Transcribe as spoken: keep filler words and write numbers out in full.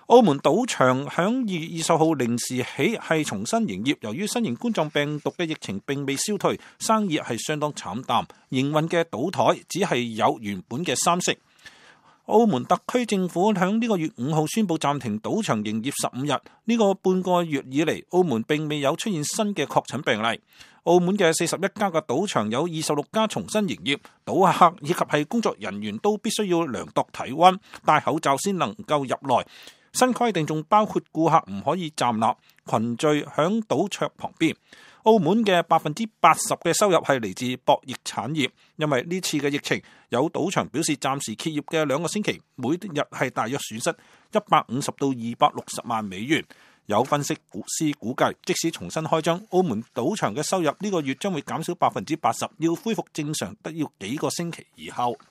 澳門賭場響二月二十號零時起係重新營業，由於新型冠狀病毒嘅疫情並未消退，生意係相當慘淡，營運嘅賭台只係有原本嘅三成。澳門特區政府響呢個月五號宣布暫停賭場營業十五日，呢個半個月以嚟，澳門並未有出現新嘅確診病例。澳門嘅四十一家嘅賭場有二十六家重新營業，賭客以及係工作人員都必須要量度體溫、戴口罩先能夠入內。新規定仲包括顧客唔可以站立、群聚響賭桌旁邊。澳門嘅百分之八十嘅收入係嚟自博弈產業，因為呢次嘅疫情，有賭場表示暫時歇業嘅兩個星期，每日係大約損失一百五十到二百六十萬美元。有分析師估計，即使重新開張，澳門賭場嘅收入呢個月將會減少百分之八十，要恢復正常得要幾個星期以後。